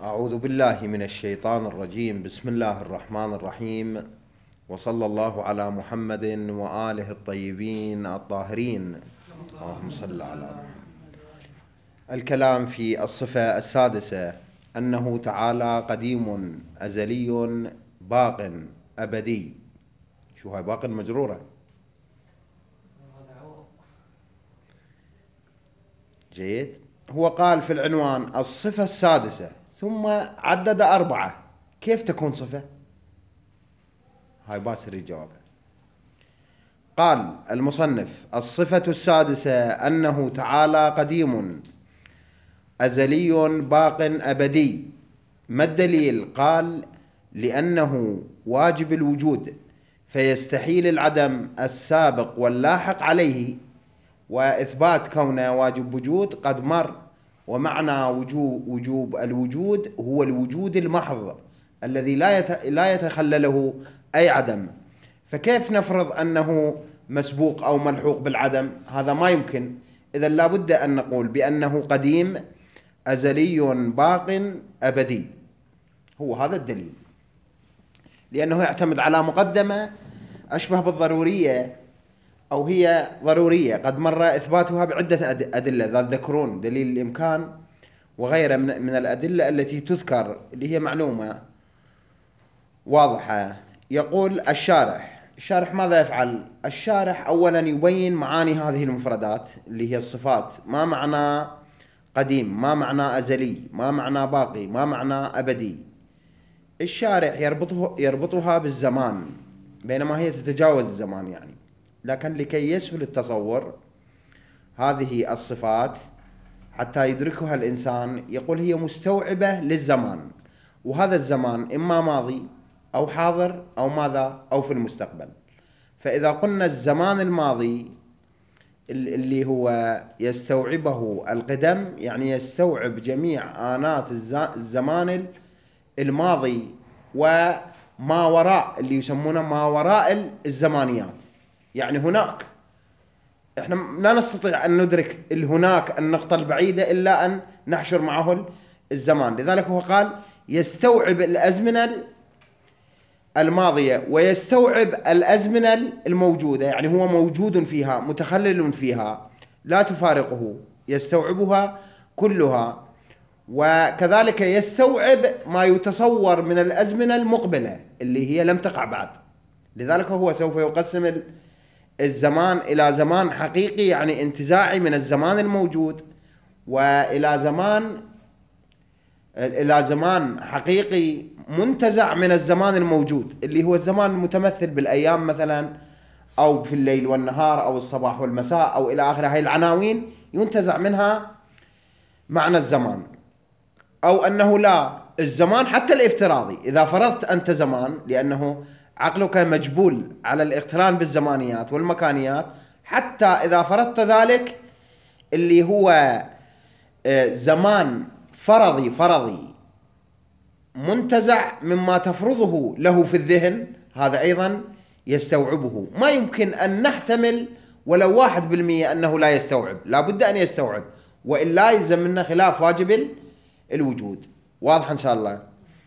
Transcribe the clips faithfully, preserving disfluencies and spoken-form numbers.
أعوذ بالله من الشيطان الرجيم. بسم الله الرحمن الرحيم، وصلى الله على محمد وآله الطيبين الطاهرين. اللهم صل على محمد. الكلام في الصفة السادسة، أنه تعالى قديم أزلي باق أبدي. شو هاي باق مجرورة؟ جيد. هو قال في العنوان الصفة السادسة ثم عدد أربعة، كيف تكون صفة؟ هاي باسر الجواب. قال المصنف: الصفة السادسة أنه تعالى قديم أزلي باق أبدي. ما الدليل؟ قال: لأنه واجب الوجود، فيستحيل العدم السابق واللاحق عليه، وإثبات كونه واجب وجود قد مر. ومعنى وجوب, وجوب الوجود هو الوجود المحض الذي لا لا يتخلله أي عدم. فكيف نفرض أنه مسبوق أو ملحوق بالعدم؟ هذا ما يمكن. إذا لابد أن نقول بأنه قديم أزلي باق أبدي. هو هذا الدليل، لأنه يعتمد على مقدمة أشبه بالضرورية، أو هي ضرورية قد مر إثباتها بعدة أدلة ذات ذكرون: دليل الإمكان وغيرها من الأدلة التي تذكر، اللي هي معلومة واضحة. يقول الشارح الشارح ماذا يفعل؟ الشارح أولا يبين معاني هذه المفردات اللي هي الصفات. ما معنى قديم؟ ما معنى أزلي؟ ما معنى باقي؟ ما معنى أبدي؟ الشارح يربطه يربطها بالزمان، بينما هي تتجاوز الزمان يعني. لكن لكي يسهل التصور هذه الصفات حتى يدركها الإنسان، يقول هي مستوعبة للزمان، وهذا الزمان إما ماضي أو حاضر أو ماذا أو في المستقبل. فإذا قلنا الزمان الماضي اللي هو يستوعبه القدم، يعني يستوعب جميع آنات الزمان الماضي وما وراء، اللي يسمونه ما وراء الزمانيات. يعني هناك احنا لا نستطيع أن ندرك هناك النقطة البعيدة إلا أن نحشر معه الزمان. لذلك هو قال يستوعب الأزمنة الماضية ويستوعب الأزمنة الموجودة، يعني هو موجود فيها متخلل فيها لا تفارقه، يستوعبها كلها. وكذلك يستوعب ما يتصور من الأزمنة المقبلة اللي هي لم تقع بعد. لذلك هو سوف يقسم الزمان إلى زمان حقيقي، يعني انتزاعي من الزمان الموجود، وإلى زمان إلى زمان حقيقي منتزع من الزمان الموجود، اللي هو الزمان المتمثل بالأيام مثلا، أو في الليل والنهار، أو الصباح والمساء، أو إلى آخره. هاي العناوين ينتزع منها معنى الزمان. أو أنه لا، الزمان حتى الافتراضي إذا فرضت أنت زمان، لأنه عقلك مجبول على الاقتران بالزمانيات والمكانيات، حتى إذا فرضت ذلك اللي هو زمان فرضي فرضي منتزع مما تفرضه له في الذهن، هذا أيضا يستوعبه. ما يمكن أن نحتمل ولو واحد بالمية أنه لا يستوعب، لا بد أن يستوعب، وإلا يلزم منا خلاف واجب الوجود. واضح إن شاء الله؟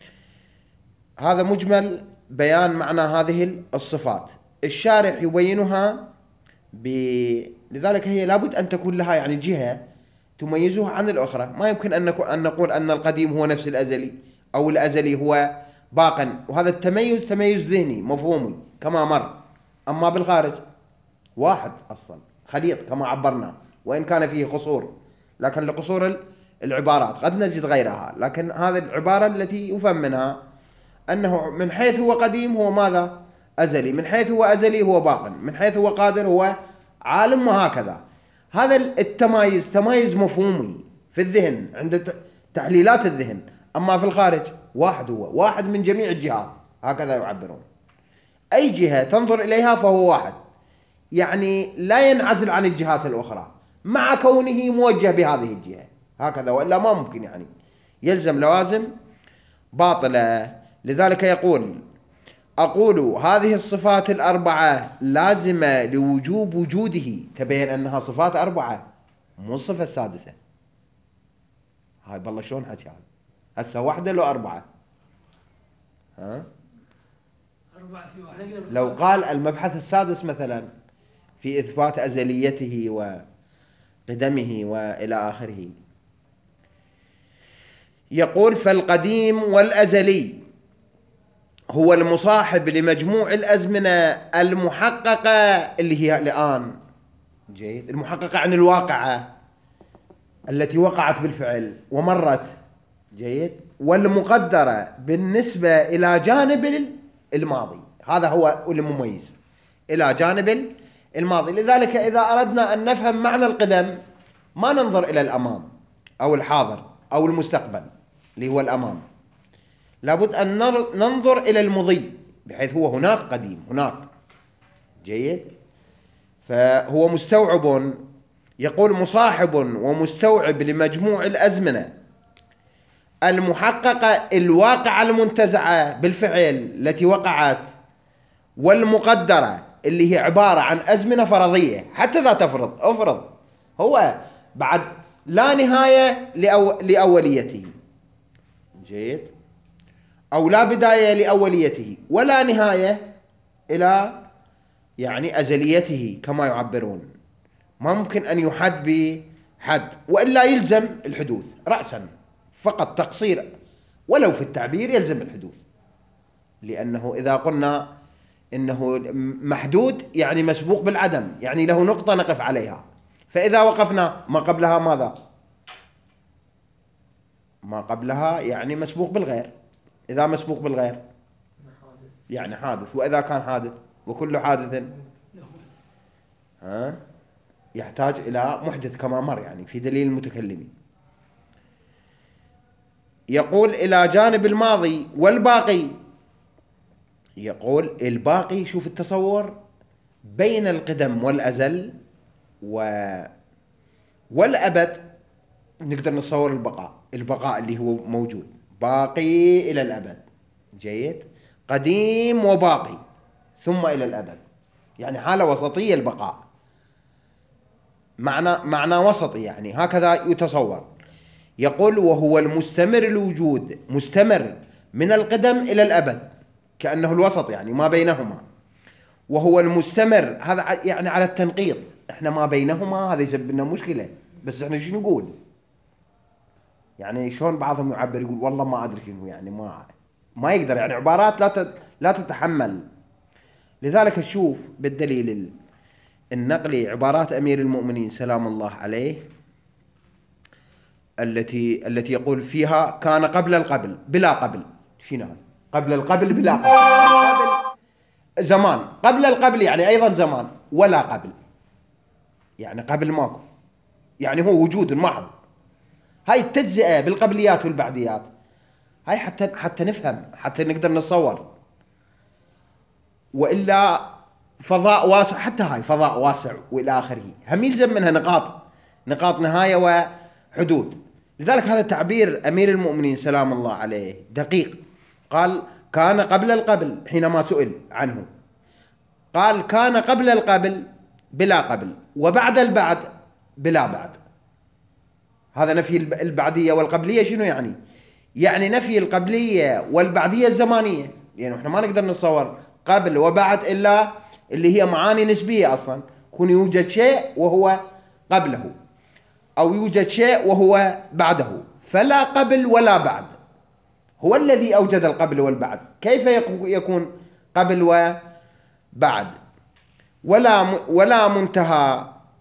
هذا مجمل بيان معنى هذه الصفات. الشارح يبينها ب... لذلك هي لابد أن تكون لها يعني جهة تميزها عن الأخرى. ما يمكن أن أن نقول أن القديم هو نفس الأزلي، أو الأزلي هو باقا، وهذا التميز تميز ذهني مفهومي كما مر. أما بالخارج واحد أصلا خليط كما عبرنا، وإن كان فيه قصور، لكن لقصور العبارات قد نجد غيرها. لكن هذه العبارة التي يفهم منها أنه من حيث هو قديم هو ماذا؟ أزلي. من حيث هو أزلي هو باق. من حيث هو قادر هو عالم، وهكذا. هذا التمايز تمايز مفهومي في الذهن عند تحليلات الذهن. أما في الخارج واحد، هو واحد من جميع الجهات، هكذا يعبرون. أي جهة تنظر إليها فهو واحد، يعني لا ينعزل عن الجهات الأخرى مع كونه موجه بهذه الجهة، هكذا، وإلا ما ممكن، يعني يلزم لوازم باطلة. لذلك يقول: أقول هذه الصفات الأربعة لازمة لوجوب وجوده. تبين أنها صفات أربعة، مو الصفة السادسة. هاي بالله شلون حكي هذا؟ هسه واحدة لو أربعة؟ ها؟ أربعة في واحدة. لو قال المبحث السادس مثلا في إثبات أزليته وقدمه وإلى آخره، يقول فالقديم والأزلي هو المصاحب لمجموع الأزمنة المحققة اللي هي الآن، جيد، المحققة عن الواقعة التي وقعت بالفعل ومرت، جيد، والمقدرة بالنسبة إلى جانب الماضي. هذا هو المميز، إلى جانب الماضي. لذلك إذا أردنا أن نفهم معنى القدم ما ننظر إلى الأمام أو الحاضر أو المستقبل اللي هو الأمام، لابد أن ننظر إلى المضي، بحيث هو هناك قديم هناك، جيد. فهو مستوعب، يقول مصاحب ومستوعب لمجموع الأزمنة المحققة الواقعة المنتزعة بالفعل التي وقعت، والمقدرة اللي هي عبارة عن أزمنة فرضية حتى ذا تفرض أفرض هو بعد لا نهاية لأو لأوليته، جيد، أو لا بداية لأوليته ولا نهاية إلى يعني أزليته كما يعبرون. ما ممكن أن يحد بحد، وإلا يلزم الحدوث رأسا، فقط تقصير ولو في التعبير يلزم الحدوث، لأنه إذا قلنا إنه محدود يعني مسبوق بالعدم، يعني له نقطة نقف عليها، فإذا وقفنا ما قبلها ماذا؟ ما قبلها يعني مسبوق بالغير، إذا مسبوق بالغير يعني حادث، وإذا كان حادث وكل حادث ها يحتاج إلى محدث كما مر يعني في دليل المتكلمين. يقول إلى جانب الماضي والباقي، يقول الباقي، شوف التصور بين القدم والأزل و... والأبد، نقدر نتصور البقاء، البقاء اللي هو موجود باقي إلى الأبد، جيد، قديم وباقي ثم إلى الأبد، يعني حالة وسطية البقاء، معنى معنى وسطي يعني هكذا يتصور. يقول وهو المستمر الوجود، مستمر من القدم إلى الأبد، كأنه الوسط يعني ما بينهما، وهو المستمر، هذا يعني على التنقيط، احنا ما بينهما هذا يسبب لنا مشكلة، بس احنا شو نقول يعني؟ شلون بعضهم يعبر يقول والله ما أدري شنو، يعني ما ما يقدر، يعني عبارات لا لا تتحمل. لذلك نشوف بالدليل النقلي عبارات أمير المؤمنين سلام الله عليه التي التي يقول فيها كان قبل القبل بلا قبل. شنو هذا؟ قبل القبل بلا قبل، قبل زمان، قبل القبل يعني أيضا زمان، ولا قبل يعني قبل ماكو، يعني هو وجود محض. هاي التجزئة بالقبليات والبعديات هاي حتى حتى نفهم، حتى نقدر نتصور، وإلا فضاء واسع، حتى هاي فضاء واسع وإلى آخره، هم يلزم منها نقاط نقاط نهاية وحدود. لذلك هذا تعبير أمير المؤمنين سلام الله عليه دقيق. قال كان قبل القبل حينما سئل عنه، قال كان قبل القبل بلا قبل، وبعد البعد بلا بعد. هذا نفي البعدية والقبلية. شنو يعني؟ يعني نفي القبلية والبعدية الزمانية، يعني احنا ما نقدر نتصور قبل وبعد إلا اللي هي معاني نسبية أصلا، يكون يوجد شيء وهو قبله أو يوجد شيء وهو بعده، فلا قبل ولا بعد. هو الذي أوجد القبل والبعد، كيف يكون قبل وبعد؟ ولا ولا منتهى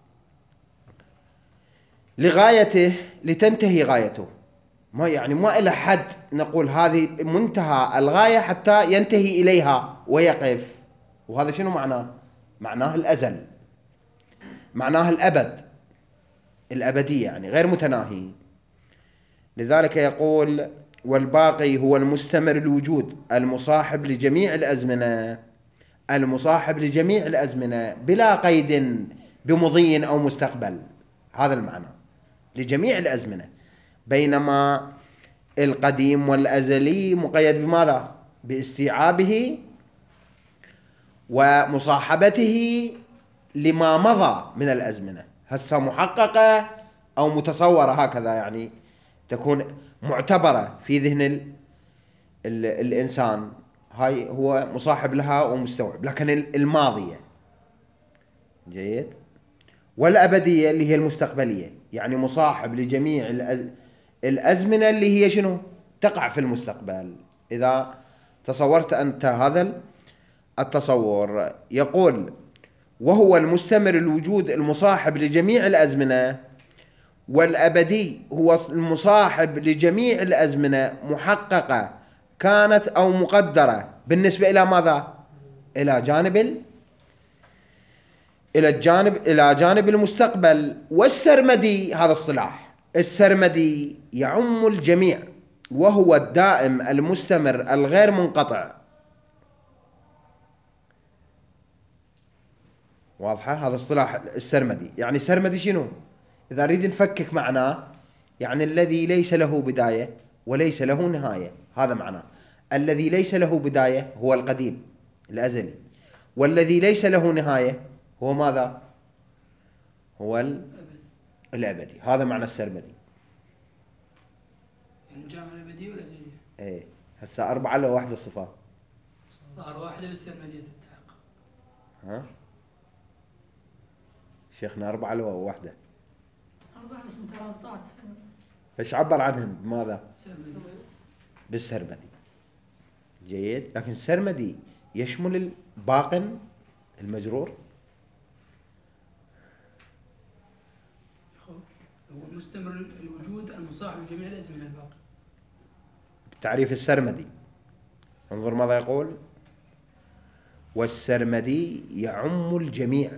لغايته لتنتهي غايته، ما يعني ما إلى حد نقول هذه منتهى الغاية حتى ينتهي إليها ويقف. وهذا شنو معناه؟ معناه الأزل، معناه الأبد، الأبدية يعني غير متناهي. لذلك يقول والباقي هو المستمر الوجود المصاحب لجميع الأزمنة، المصاحب لجميع الأزمنة بلا قيد بمضي أو مستقبل، هذا المعنى، لجميع الأزمنة. بينما القديم والأزلي مقيد بماذا؟ باستيعابه ومصاحبته لما مضى من الأزمنة، هسه محققة أو متصورة، هكذا يعني تكون معتبرة في ذهن ال ال الإنسان، هاي هو مصاحب لها ومستوعب. لكن الماضية جيد، والأبدية اللي هي المستقبلية، يعني مصاحب لجميع الأزمنة اللي هي شنو؟ تقع في المستقبل. إذا تصورت أنت هذا التصور، يقول وهو المستمر الوجود المصاحب لجميع الأزمنة، والأبدي هو المصاحب لجميع الأزمنة محققة كانت أو مقدرة بالنسبة إلى ماذا؟ إلى جانب ال... إلى الجانب إلى جانب المستقبل. والسرمدي هذا اصطلاح، السرمدي يعم الجميع، وهو الدائم المستمر الغير منقطع. واضحة؟ هذا اصطلاح السرمدي. يعني السرمدي شنو؟ إذا أريد نفكك معناه، يعني الذي ليس له بداية وليس له نهاية، هذا معناه. الذي ليس له بداية هو القديم الأزلي، والذي ليس له نهاية هو ماذا؟ هو الأبدي. هذا معنى السرمدي. يعني جامع الأبدي والأزلي. إيه، هسه أربعة لو واحدة الصفات. صار واحدة بالسرمدية تتحقق. ها؟ شيخنا أربعة لو واحدة. أربعة بس مترابطات. فايش عبر عنهم بماذا؟ سرمدي. بالسرمدي. جيد. لكن السرمدي يشمل الباقن المجرور. هو مستمر الوجود المصاحب لجميع الأزمنة الباقي. تعريف السرمدي، انظر ماذا يقول: والسرمدي يعم الجميع.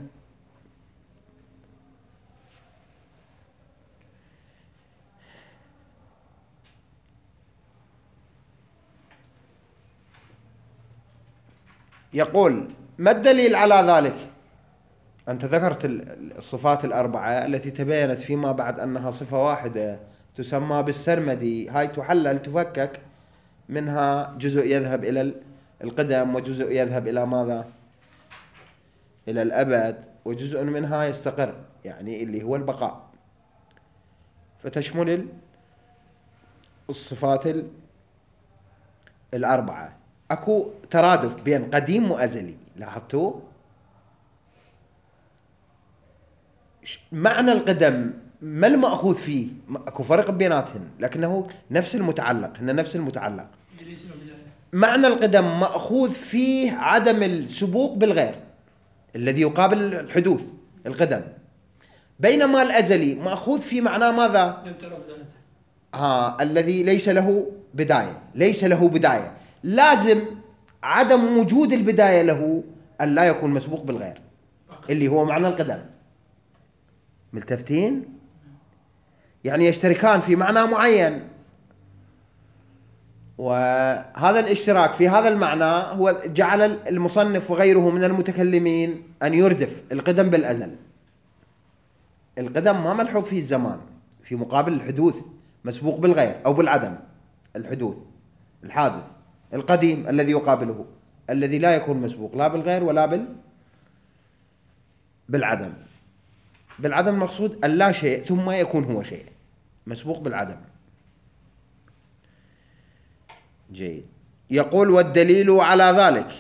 يقول: ما الدليل على ذلك؟ أنت ذكرت الصفات الأربعة التي تبينت فيما بعد أنها صفة واحدة تسمى بالسرمدي. هاي تحلل تفكك منها، جزء يذهب إلى القدم، وجزء يذهب إلى ماذا؟ إلى الأبد، وجزء منها يستقر، يعني اللي هو البقاء. فتشمل الصفات الأربعة. أكو ترادف بين قديم وأزلي، لاحظتوا؟ معنى القدم ما المأخوذ فيه؟ أكو فرق بيناتهن، لكنه نفس المتعلق، هن نفس المتعلق. معنى القدم مأخوذ فيه عدم السبوق بالغير الذي يقابل الحدوث، القدم. بينما الأزلي مأخوذ في معناه ماذا؟ ها، الذي ليس له بداية، ليس له بداية، لازم عدم وجود البداية له أن لا يكون مسبوق بالغير، اللي هو معنى القدم. ملتفتين؟ يعني يشتركان في معنى معين، وهذا الاشتراك في هذا المعنى هو جعل المصنف وغيره من المتكلمين أن يردف القدم بالأزل. القدم ما ملحوظ فيه الزمان، في مقابل الحدوث مسبوق بالغير أو بالعدم. الحدوث الحادث القديم الذي يقابله، الذي لا يكون مسبوق لا بالغير ولا بال بالعدم. بالعدم مقصود اللا شيء ثم يكون هو شيء، مسبوق بالعدم. جيد. يقول: والدليل على ذلك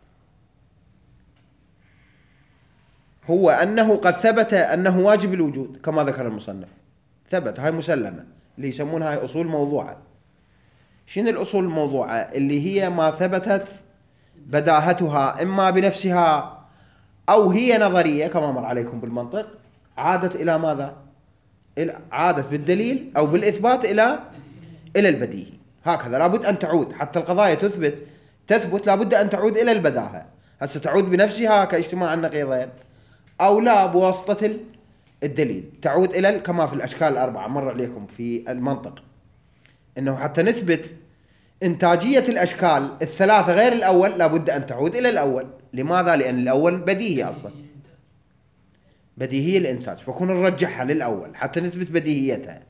هو أنه قد ثبت أنه واجب الوجود كما ذكر المصنف. ثبت، هاي مسلمة، اللي يسمونها هاي أصول موضوعة. شنو الأصول الموضوعة؟ اللي هي ما ثبتت بداهتها إما بنفسها أو هي نظرية كما مر عليكم بالمنطق، عادت إلى ماذا؟ عادت بالدليل أو بالإثبات إلى إلى البديهي. هكذا لابد أن تعود، حتى القضايا تثبت تثبت لابد أن تعود إلى البداهة. هسه تعود بنفسها كاجتماع النقيضين، أو لا بواسطة الدليل تعود إلى كما في الأشكال الأربعة مر عليكم في المنطق، إنه حتى نثبت إنتاجية الأشكال الثلاثة غير الأول لابد أن تعود إلى الأول. لماذا؟ لأن الأول بديهي أصلا، بديهي الإنتاج، فكون نرجعها للأول حتى نثبت بديهيتها.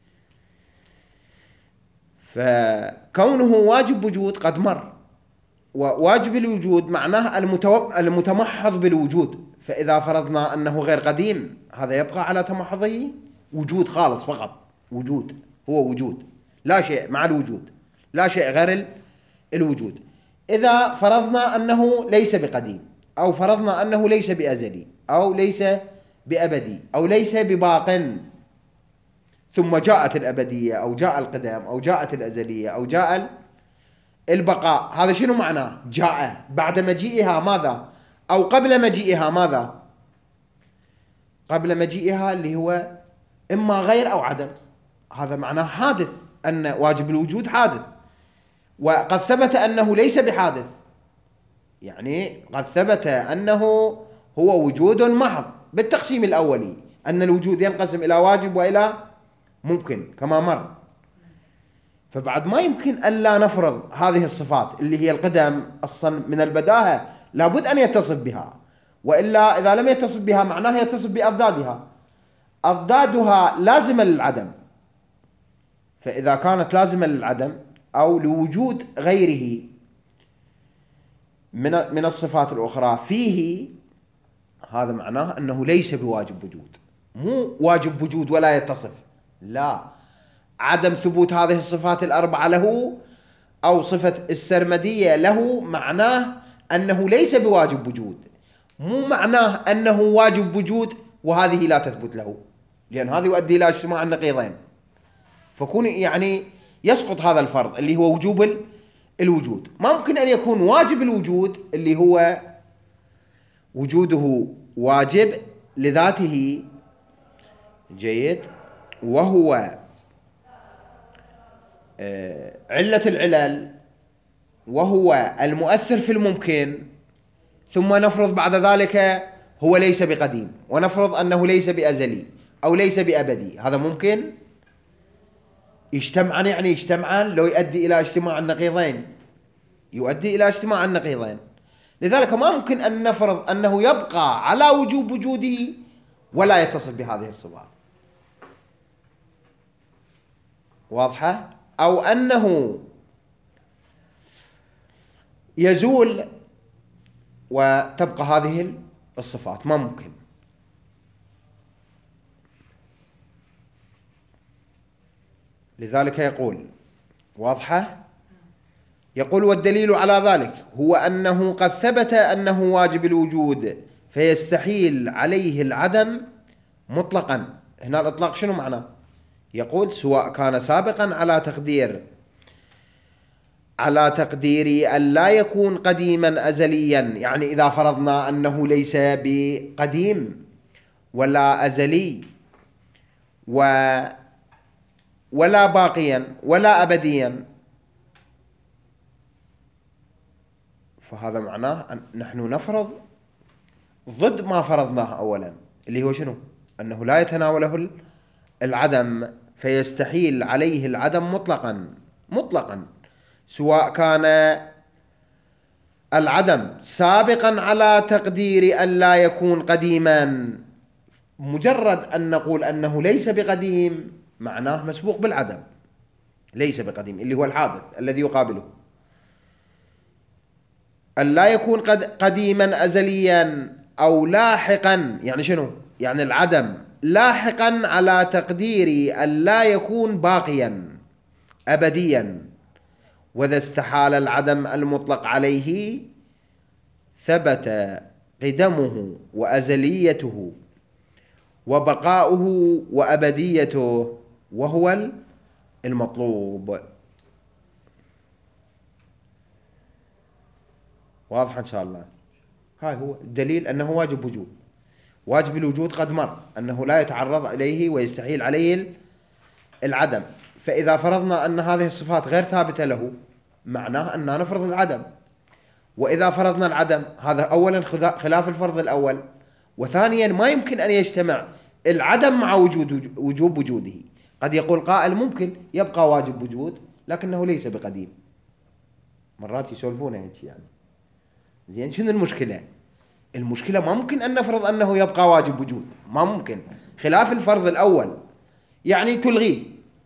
فكونه واجب وجود قد مر، وواجب الوجود معناه المتمحض بالوجود. فإذا فرضنا أنه غير قديم، هذا يبقى على تمحضه وجود خالص، فقط وجود هو وجود، لا شيء مع الوجود، لا شيء غير ال- الوجود. إذا فرضنا أنه ليس بقديم، أو فرضنا أنه ليس بأزلي، أو ليس بأبدي، أو ليس بباق، ثم جاءت الأبدية أو جاء القدم أو جاءت الأزلية أو جاء البقاء، هذا شنو معناه؟ جاء بعد مجيئها ماذا؟ أو قبل مجيئها ماذا؟ قبل مجيئها اللي هو إما غير أو عدم، هذا معناه حادث، أن واجب الوجود حادث. وقد ثبت أنه ليس بحادث، يعني قد ثبت أنه هو وجود محض بالتقسيم الأولي، أن الوجود ينقسم إلى واجب وإلى ممكن كما مر. فبعد ما يمكن ألا نفرض هذه الصفات اللي هي القدم أصلا من البداهة لابد أن يتصف بها، وإلا إذا لم يتصف بها معناه يتصف بأضدادها، أضدادها لازمة للعدم. فإذا كانت لازمة للعدم أو لوجود غيره من من الصفات الأخرى فيه، هذا معناه أنه ليس بواجب وجود، مو واجب وجود ولا يتصف، لا، عدم ثبوت هذه الصفات الأربعة له أو صفة السرمدية له معناه أنه ليس بواجب وجود، مو معناه أنه واجب وجود وهذه لا تثبت له، لأن هذا يؤدي إلى اجتماع النقيضين، فكون يعني يسقط هذا الفرض اللي هو وجوب الوجود. ما ممكن أن يكون واجب الوجود اللي هو وجوده واجب لذاته، جيد، وهو علة العلل، وهو المؤثر في الممكن، ثم نفرض بعد ذلك هو ليس بقديم، ونفرض أنه ليس بأزلي أو ليس بأبدي، هذا ممكن يجتمعان، يعني يجتمعان لو يؤدي إلى اجتماع النقيضين، يؤدي إلى اجتماع النقيضين. لذلك ما ممكن أن نفرض أنه يبقى على وجوب وجوده ولا يتصل بهذه الصفات، واضحة؟ أو أنه يزول وتبقى هذه الصفات، ما ممكن. لذلك يقول، واضحة؟ يقول والدليل على ذلك هو أنه قد ثبت أنه واجب الوجود فيستحيل عليه العدم مطلقا. هنا الإطلاق شنو معناه؟ يقول سواء كان سابقا على تقدير على تقدير أن لا يكون قديما أزليا، يعني إذا فرضنا أنه ليس بقديم ولا أزلي و ولا باقيا ولا أبديا، فهذا معناه أن نحن نفرض ضد ما فرضناه أولا، اللي هو شنو؟ أنه لا يتناوله العدم فيستحيل عليه العدم مطلقا مطلقا، سواء كان العدم سابقا على تقدير أن لا يكون قديما. مجرد أن نقول أنه ليس بقديم معناه مسبوق بالعدم، ليس بقديم اللي هو الحادث الذي يقابله. أن لا يكون قد قديما أزليا أو لاحقا، يعني شنو؟ يعني العدم لاحقا على تقدير أن لا يكون باقيا أبديا، وإذا استحال العدم المطلق عليه ثبت قدمه وأزليته وبقاؤه وأبديته، وهو المطلوب. واضح إن شاء الله؟ هاي هو الدليل أنه واجب وجود. واجب الوجود قد مر أنه لا يتعرض إليه ويستحيل عليه العدم، فإذا فرضنا أن هذه الصفات غير ثابتة له معناه أننا نفرض العدم. وإذا فرضنا العدم هذا أولا خلاف الفرض الأول، وثانيا ما يمكن أن يجتمع العدم مع وجود وجوب وجوده. قد يقول قائل ممكن يبقى واجب وجود لكنه ليس بقديم، مرات يسولفون هيك يعني. زين، شنو المشكلة؟ المشكلة ما ممكن أن نفرض أنه يبقى واجب وجود، ما ممكن، خلاف الفرض الأول، يعني تلغيه،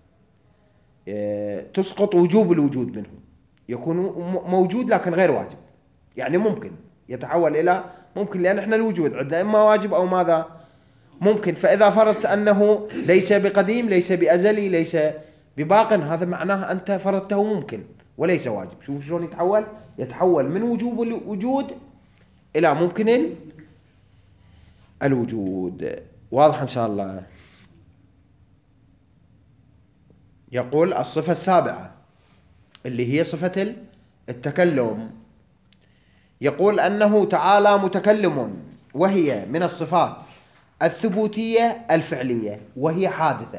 تسقط وجوب الوجود منه، يكون موجود لكن غير واجب، يعني ممكن يتحول إلى ممكن، لأن احنا الوجود عندنا إما واجب أو ماذا؟ ممكن. فإذا فرضت أنه ليس بقديم ليس بأزلي ليس بباق، هذا معناه أنت فرضته ممكن وليس واجب. شوف شلون يتحول، يتحول من وجوب الوجود إلى ممكن الوجود. واضح إن شاء الله. يقول الصفة السابعة اللي هي صفة التكلم، يقول أنه تعالى متكلم، وهي من الصفات الثبوتية الفعلية، وهي حادثة.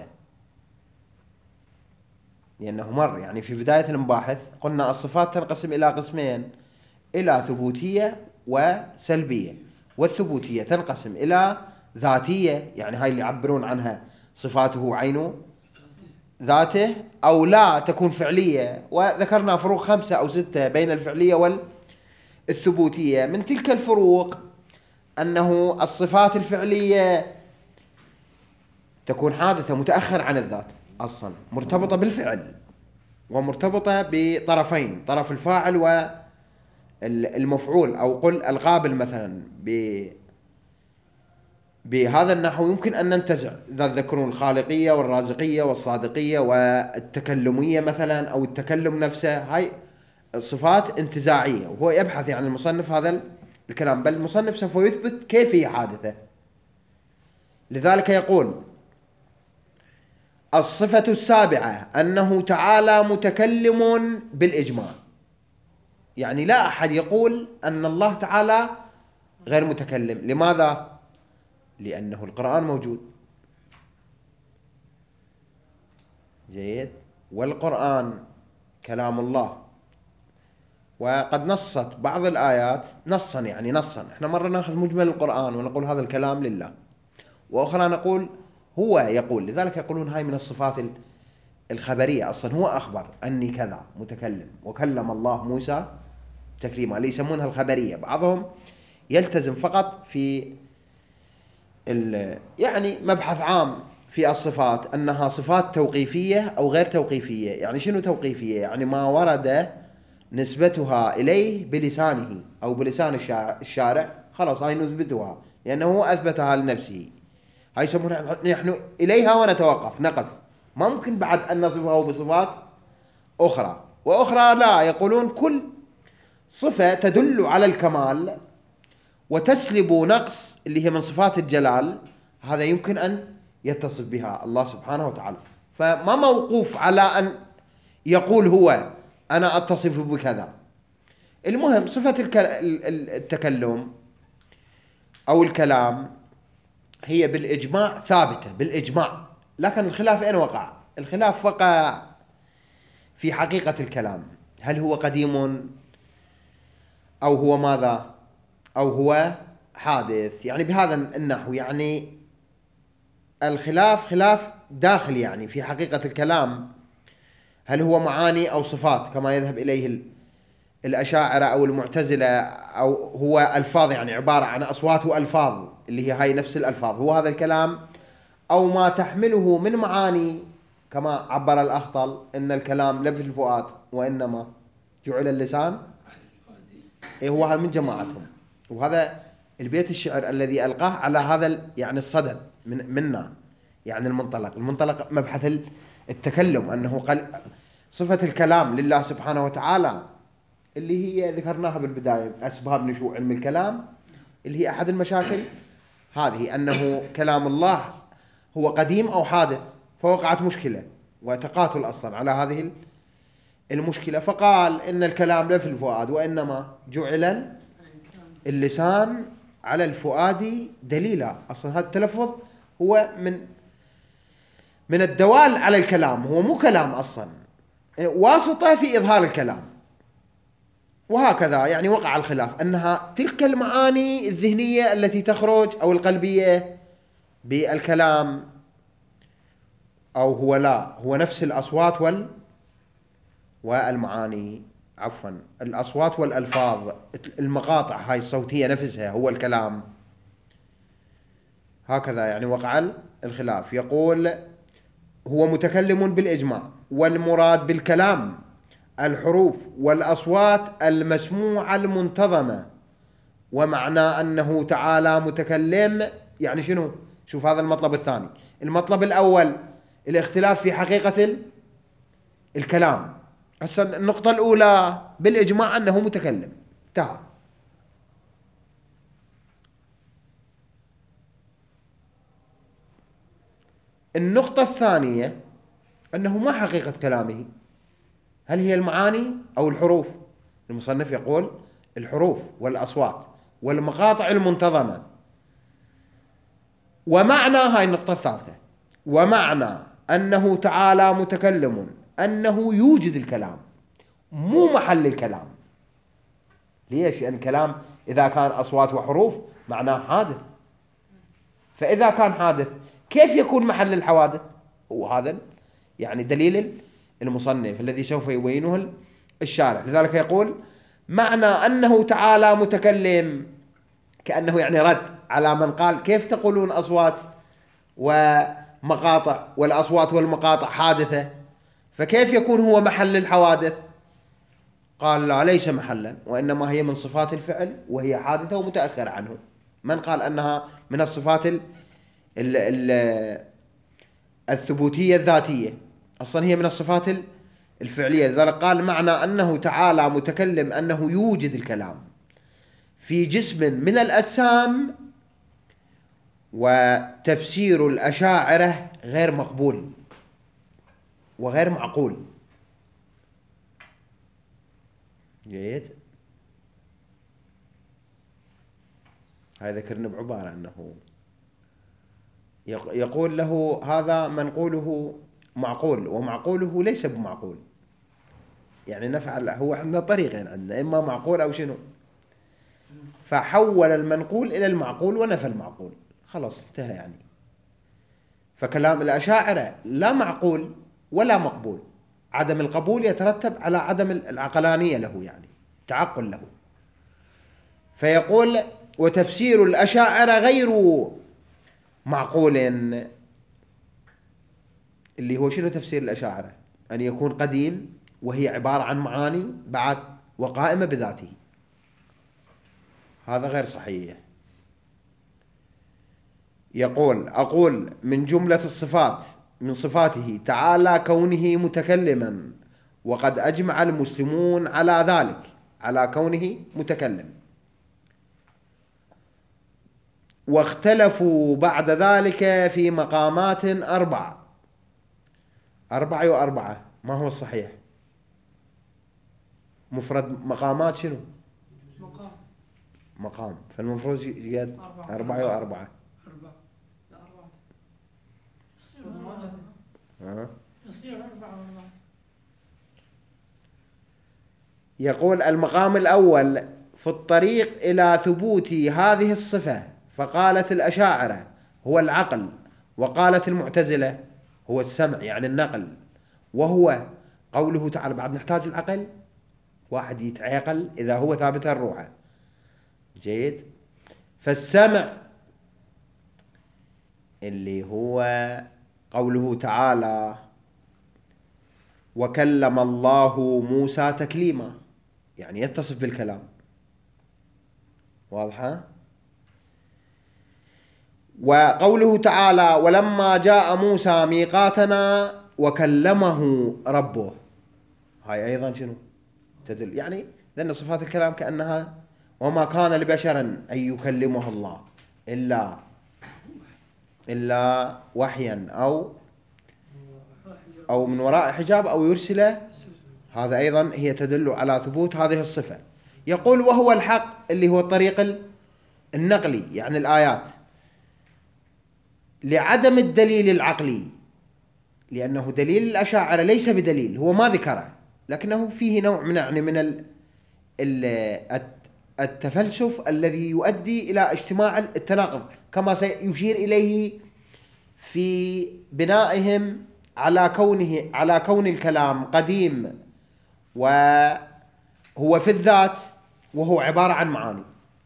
لأنه مر يعني في بداية المباحث قلنا الصفات تنقسم إلى قسمين، إلى ثبوتية وسلبية. والثبوتية تنقسم إلى ذاتية، يعني هاي اللي يعبرون عنها صفاته عين ذاته، أو لا تكون فعلية. وذكرنا فروق خمسة أو ستة بين الفعلية والثبوتية. من تلك الفروق أنه الصفات الفعلية تكون حادثة، متأخر عن الذات أصلا، مرتبطة بالفعل ومرتبطة بطرفين، طرف الفاعل والمفعول، أو قل القابل مثلا. بهذا النحو يمكن أن ننتزع إذا تذكرون الخالقية والرازقية والصادقية والتكلمية مثلا، أو التكلم نفسه، هاي صفات انتزاعية. وهو يبحث يعني المصنف هذا الكلام، بل المصنف سوف يثبت كيف هي حادثة. لذلك يقول الصفة السابعة أنه تعالى متكلم بالإجماع. يعني لا أحد يقول أن الله تعالى غير متكلم. لماذا؟ لأنه القرآن موجود. جيد. والقرآن كلام الله، وقد نصت بعض الآيات نصا، يعني نصا. احنا مرة نأخذ مجمل القرآن ونقول هذا الكلام لله، وأخرى نقول هو يقول. لذلك يقولون هاي من الصفات الخبرية، أصلا هو أخبر أني كذا متكلم، وكلم الله موسى تكليما، اللي يسمونها الخبرية. بعضهم يلتزم فقط في يعني مبحث عام في الصفات أنها صفات توقيفية أو غير توقيفية. يعني شنو توقيفية؟ يعني ما ورد نسبتها إليه بلسانه أو بلسان الشارع، خلاص هاي نثبتها لأنه هو أثبتها لنفسه. هاي يسمونها نحن إليها ونتوقف، نقف. ما ممكن بعد أن نصفه بصفات أخرى. وأخرى لا، يقولون كل صفة تدل على الكمال وتسلب نقص اللي هي من صفات الجلال، هذا يمكن أن يتصف بها الله سبحانه وتعالى. فما موقوف على أن يقول هو أنا أتصف بكذا. المهم صفة التكلم أو الكلام هي بالإجماع ثابتة، بالإجماع. لكن الخلاف أين وقع؟ الخلاف وقع في حقيقة الكلام، هل هو قديم أو هو ماذا، أو هو حادث. يعني بهذا النحو يعني الخلاف خلاف داخلي، يعني في حقيقة الكلام هل هو معاني أو صفات كما يذهب إليه الأشاعرة أو المعتزلة، أو هو ألفاظ، يعني عبارة عن أصوات وألفاظ اللي هي هاي نفس الألفاظ، هو هذا الكلام، أو ما تحمله من معاني كما عبر الأخطل إن الكلام لفظ الفؤاد وإنما جعل اللسان. إيه هو هذا من جماعتهم، وهذا البيت الشعر الذي ألقاه على هذا يعني الصدد من منا، يعني المنطلق المنطلق مبحث التكلم، أنه قال صفة الكلام لله سبحانه وتعالى اللي هي ذكرناها بالبداية، أسباب نشوء علم الكلام اللي هي أحد المشاكل هذه، أنه كلام الله هو قديم أو حادث. فوقعت مشكلة وتقاتل أصلا على هذه المشكلة، فقال إن الكلام لا في الفؤاد وإنما جعل اللسان على الفؤاد دليلا. أصلا هذا التلفظ هو من من الدوال على الكلام، هو مو كلام أصلا، واسطة في إظهار الكلام. وهكذا يعني وقع الخلاف أنها تلك المعاني الذهنية التي تخرج أو القلبية بالكلام، أو هو لا، هو نفس الأصوات وال والمعاني، عفوا الأصوات والألفاظ، المقاطع هاي الصوتية نفسها هو الكلام. هكذا يعني وقع الخلاف. يقول هو متكلم بالإجماع، والمراد بالكلام الحروف والأصوات المسموعة المنتظمة، ومعنى أنه تعالى متكلم يعني شنو؟ شوف هذا المطلب الثاني. المطلب الأول الاختلاف في حقيقة الكلام. هسه النقطة الأولى بالإجماع أنه متكلم، انتهى. النقطة الثانية أنه ما حقيقة كلامه، هل هي المعاني أو الحروف؟ المصنف يقول الحروف والأصوات والمقاطع المنتظمة. ومعنى، هاي النقطة الثالثة، ومعنى أنه تعالى متكلم أنه يوجد الكلام، مو محل الكلام. ليش؟ لأن الكلام إذا كان أصوات وحروف معناه حادث، فإذا كان حادث كيف يكون محل الحوادث؟ وهذا يعني دليل المصنف الذي سوف يبينه الشارح. لذلك يقول معنى أنه تعالى متكلم، كأنه يعني رد على من قال كيف تقولون أصوات ومقاطع، والأصوات والمقاطع حادثة، فكيف يكون هو محل الحوادث؟ قال لا، ليس محلا، وإنما هي من صفات الفعل وهي حادثة ومتأخرة عنه. من قال أنها من الصفات ال ال ال الثبوتية الذاتية؟ أصلا هي من الصفات الفعلية. لذلك قال معنى أنه تعالى متكلم أنه يوجد الكلام في جسم من الأجسام، وتفسير الأشاعرة غير مقبول وغير معقول. جيد. هاي ذكرنا بعبارة أنه يقول له هذا منقوله معقول، ومعقوله ليس بمعقول. يعني نفعل، هو عندنا طريقين، عندنا إما معقول أو شنو، فحول المنقول إلى المعقول ونفى المعقول، خلاص انتهى يعني. فكلام الأشاعرة لا معقول ولا مقبول، عدم القبول يترتب على عدم العقلانية له، يعني تعقل له. فيقول وتفسير الأشاعرة غير معقول، اللي هو شنو تفسير الأشاعرة؟ أن يكون قديم وهي عبارة عن معاني بعد وقائمة بذاته، هذا غير صحيح. يقول أقول من جملة الصفات، من صفاته تعالى كونه متكلما، وقد أجمع المسلمون على ذلك، على كونه متكلم، واختلفوا بعد ذلك في مقامات أربع. أربعة وأربعة، ما هو الصحيح؟ مفرد مقامات شنو؟ مقام. مقام، فالمفروض يجد أربعة وأربعة. أربعة. لا أربعة. أه. يصير أربعة وأربعة. يقول المقام الأول في الطريق إلى ثبوت هذه الصفة، فقالت الأشاعرة هو العقل، وقالت المعتزلة هو السمع يعني النقل، وهو قوله تعالى بعد نحتاج العقل، واحد يتعقل إذا هو ثابت الروح. جيد. فالسمع اللي هو قوله تعالى وكلم الله موسى تكليما، يعني يتصف بالكلام، واضحة؟ وقوله تعالى ولما جاء موسى ميقاتنا وكلمه ربه، هاي أيضا شنو تدل؟ يعني لأن صفات الكلام كأنها وما كان لبشر أن يكلمه الله إلا إلا وحيا أو أو من وراء حجاب أو يرسله، هذا أيضا هي تدل على ثبوت هذه الصفة. يقول وهو الحق اللي هو الطريق النقلي يعني الآيات، لعدم الدليل العقلي، لأنه دليل الأشاعرة ليس بدليل، هو ما ذكره، لكنه فيه نوع من يعني من ال ال التفلسف الذي يؤدي إلى اجتماع التناقض، كما سيشير إليه في بنائهم على كونه على كون الكلام قديم وهو في الذات وهو عبارة عن معاني.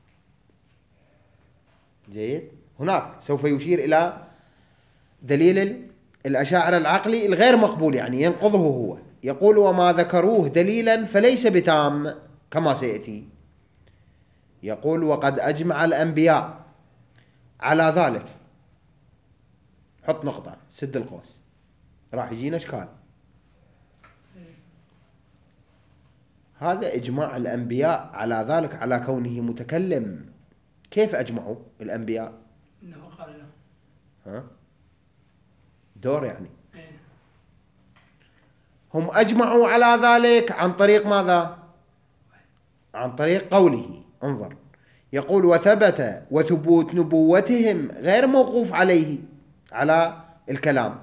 جيد. هناك سوف يشير إلى دليل الأشاعرة العقلي الغير مقبول، يعني ينقضه هو. يقول وما ذكروه دليلا فليس بتام كما سيأتي. يقول وقد أجمع الأنبياء على ذلك، حط نقطة سد القوس راح يجينا اشكال. هذا إجماع الأنبياء على ذلك، على كونه متكلم. كيف أجمعوا الأنبياء؟ إنه قال له. ها؟ دور يعني. إيه. هم أجمعوا على ذلك عن طريق ماذا؟ عن طريق قوله. انظر، يقول وثبت وثبوت نبوتهم غير موقوف عليه، على الكلام.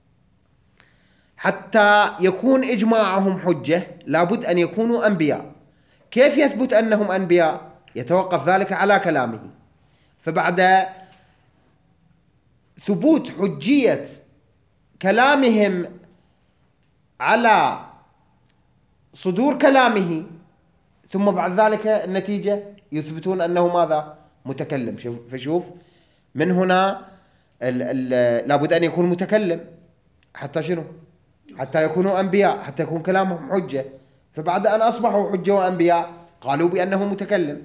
حتى يكون إجماعهم حجة لابد أن يكونوا أنبياء. كيف يثبت أنهم أنبياء؟ يتوقف ذلك على كلامه. فبعد ثبوت حجية كلامهم على صدور كلامه، ثم بعد ذلك النتيجة يثبتون أنه ماذا؟ متكلم. فشوف، من هنا ال ال لابد أن يكون متكلم حتى شنو؟ حتى يكونوا أنبياء، حتى يكون كلامهم حجة. فبعد أن أصبحوا حجة وأنبياء قالوا بأنه متكلم.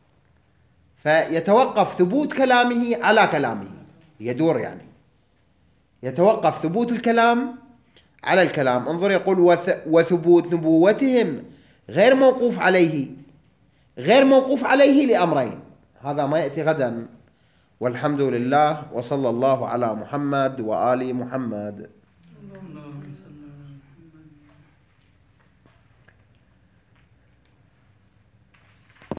فيتوقف ثبوت كلامه على كلامه، يدور يعني، يتوقف ثبوت الكلام على الكلام. انظر، يقول وثبوت نبوتهم غير موقوف عليه. غير موقوف عليه لأمرين، هذا ما يأتي غدا. والحمد لله، وصلى الله على محمد وآل محمد.